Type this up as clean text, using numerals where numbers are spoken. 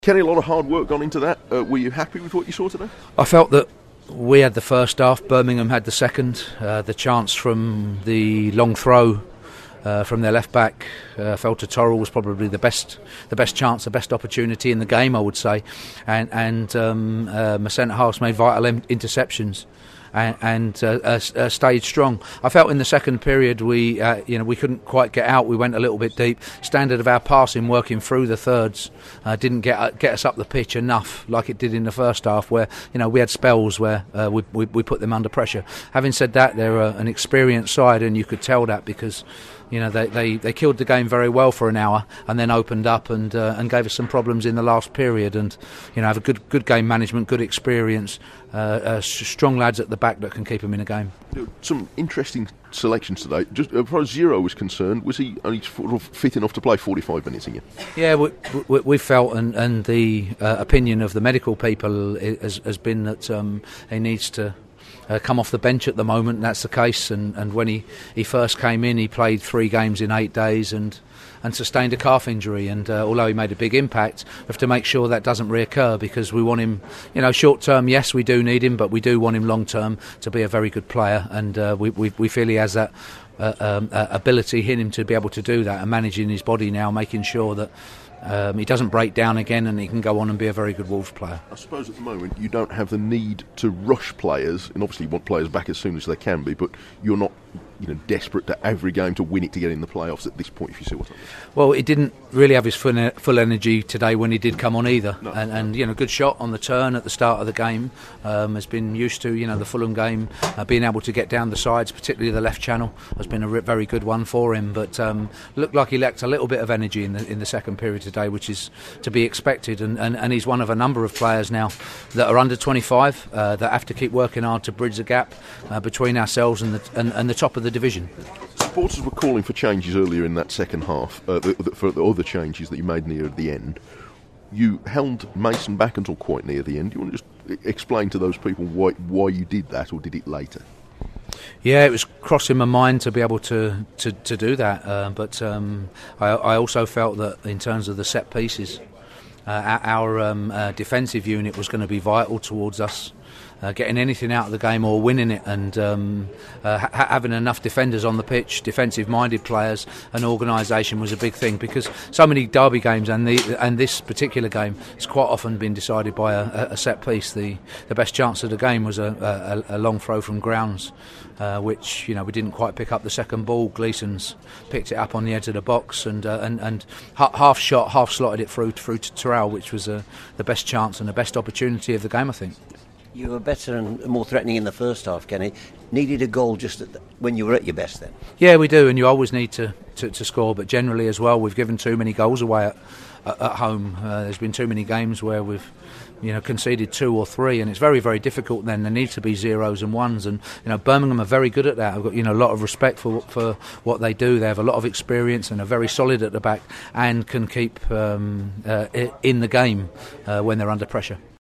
Kenny, a lot of hard work gone into that. Were you happy with what you saw today? I felt that we had the first half, Birmingham had the second. The chance from the long throw from their left back, Felter Torrell, was probably the best chance, the best opportunity in the game, I would say. And my centre halves made vital interceptions and stayed strong. I felt in the second period we couldn't quite get out. We went a little bit deep. Standard of our passing, working through the thirds, didn't get us up the pitch enough like it did in the first half, where we had spells where we put them under pressure. Having said that, they're an experienced side, and you could tell that because they killed the game very well for an hour and then opened up and gave us some problems in the last period, and have a good game management, good experience, strong lads at the back that can keep them in a game. Some interesting selections today. Just as far as Zero was concerned, was he only sort of fit enough to play 45 minutes again? Yeah, we felt, and the opinion of the medical people has been that he needs to come off the bench at the moment, and that's the case. And when he first came in, he played 3 games in 8 days and sustained a calf injury. And although he made a big impact, we have to make sure that doesn't reoccur, because we want him, short term, yes, we do need him, but we do want him long term to be a very good player. And we feel he has that ability in him to be able to do that, and managing his body now, making sure that he doesn't break down again, and he can go on and be a very good Wolves player. I suppose at the moment you don't have the need to rush players, and obviously you want players back as soon as they can be, but you're not desperate to every game to win it to get in the playoffs at this point, if you see what I mean. Well, he didn't really have his full energy today when he did come on either. No. And good shot on the turn at the start of the game. Has been used to the Fulham game, being able to get down the sides, particularly the left channel, has been a very good one for him. But looked like he lacked a little bit of energy in the second period today, which is to be expected. And he's one of a number of players now that are under 25 that have to keep working hard to bridge the gap between ourselves and the top of the division. Supporters were calling for changes earlier in that second half, for the other changes that you made near the end. You held Mason back until quite near the end. Do you want to just explain to those people why you did that, or did it later? Yeah, it was crossing my mind to be able to do that, but I also felt that in terms of the set pieces, our defensive unit was going to be vital towards us getting anything out of the game or winning it, and having enough defenders on the pitch, defensive-minded players, and organisation was a big thing, because so many derby games and this particular game has quite often been decided by a set piece. The best chance of the game was a long throw from grounds, which we didn't quite pick up the second ball. Gleeson's picked it up on the edge of the box and half shot, half slotted it through to Terrell, which was the best chance and the best opportunity of the game, I think. You were better and more threatening in the first half, Kenny. Needed a goal just when you were at your best then? Yeah, we do, and you always need to score, but generally as well, we've given too many goals away at home. There's been too many games where we've conceded 2 or 3, and it's very, very difficult then. There needs to be 0s and 1s, and Birmingham are very good at that. I've got a lot of respect for what they do. They have a lot of experience and are very solid at the back, and can keep in the game when they're under pressure.